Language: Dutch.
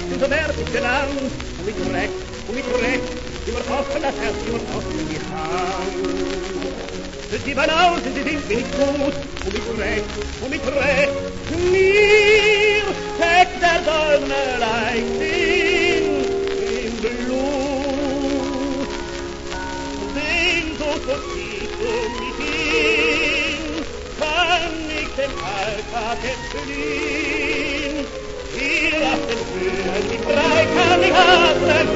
zo werd ik gedaan. Om ik recht, je wordt offen dat herz, je wordt offen die gaan. Dus die van oud, die vindt me niet goed. Om ik recht, meer, kijk der Sonne leicht in bloed. Den so tief um mich hin, kann ich den Alltag entfliehen. Hier auf den Höhen, die frei kann ich atmen,